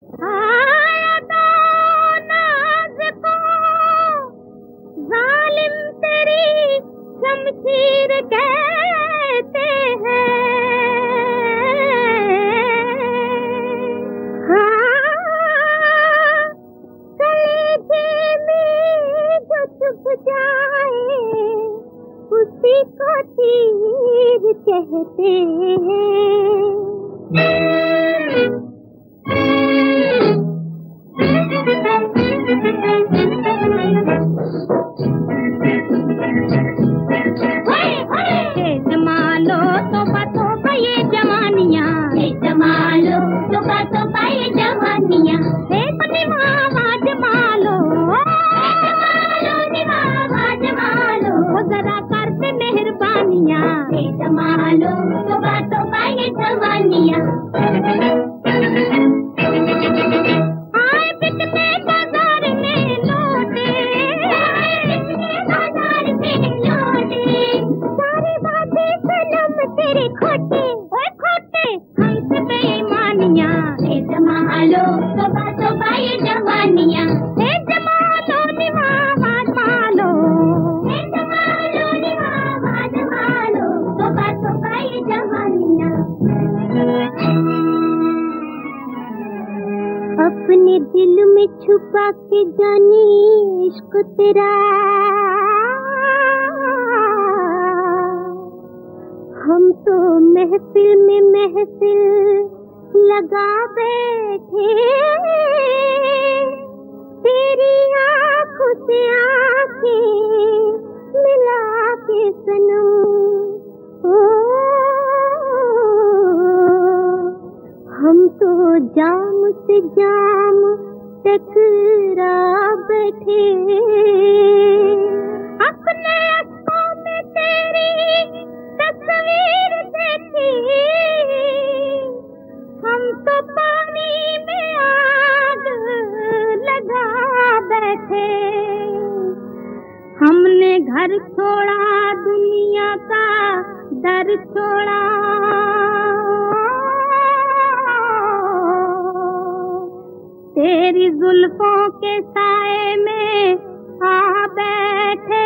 आया तो नाज को जालिम तेरी शमशीर कहते हैं। हाँ, कलेजे में जो चुभ जाए उसी को तीर कहते हैं। जमालो तो ये जवानियाँ, जमालो तो ये जवानियाँ, निभावा जमालो, निभावा जमालो, जरा करते मेहरबानियाँ, जमालो तो ये जवानियाँ। आए बिकने बाजार में लौटे, बाजार में लौटे, सारी बातें सनम तेरे खोटे, ओए खोटे, हमसे बेईमानियाँ, जमालो तो ये जवानियाँ, जमालो निभावा जमालो, जमालो निभावा जमालो, तो ये जवानियाँ। अपने दिल में छुपा के जाने इश्क तेरा, हम तो महफिल में महफिल लगा बैठे, तेरी आँखों से आँखें मिला के सनम, हम तो जाम से जाम टकरा बैठे, अपने आँखों में तेरी तस्वीर देखी, हम तो पानी में आग लगा बैठे, हमने घर छोड़ा दुनिया का डर छोड़ा, तेरी जुल्फों के साए में आ बैठे।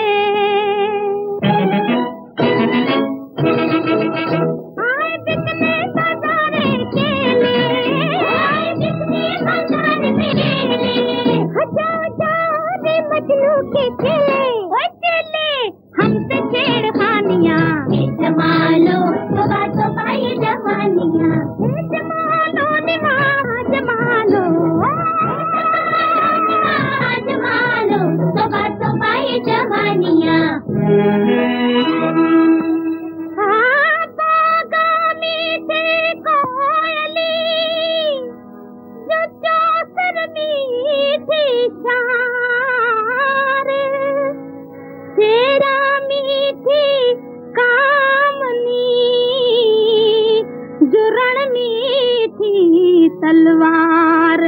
आए बिकने बाजारे केले, आए बिकने बाजारे केले, जाओ जाओ रे मजनू के चेले, ओए चेले, हमसे छेड़खानियाँ, जमालो तो ये जवानियाँ, जमालो निभावा जमालो, जमालो तो ये जवानियाँ। बागामी थे कोयली जो चौसर मीठी शार, तेरा मीठी कामनी जो रण मीठी तलवार।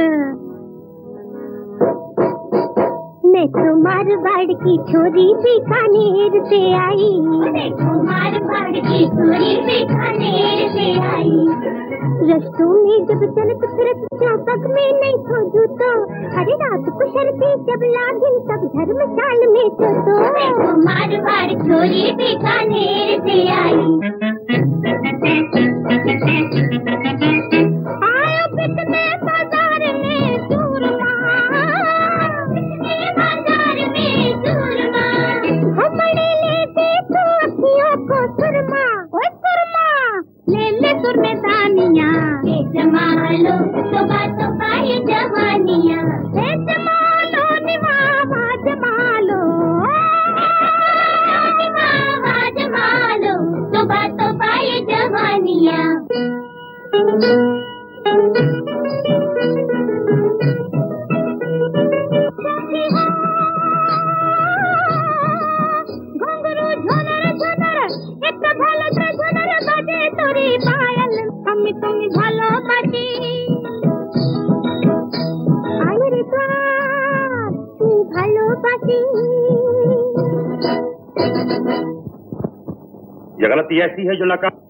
मैं तो मारवाड़ की छोरी बीकानेर से आई, मैं तो मारवाड़ की छोरी बीकानेर से आई, रस्तों में जब चलत फिरत चौपक में नहीं खोजू तो, अरे रात को शर्ती जब लागिन तब धर्मशाल में तो मैं तो मारवाड़ छोरी बीकानेर से आई। आयो बिकने बाजार में सूरमा, बिकने बाजार में सूरमा, हमने ले दे तो अखियों को सुरमा, ओए सुरमा, ले ले सुरमे दानियाँ, जमालो तो ये जवानियाँ, जमालो निभावा जमालो, निभावा जमालो तो ये जवानियाँ। घुंघरू झुनर झुनर एक भालो झुनर बाजे तोरी पायल, আমি তুমি ভালোবাসি আইরে প্রাণ তুমি ভালোবাসি। ये गलती ऐसी है जो लगा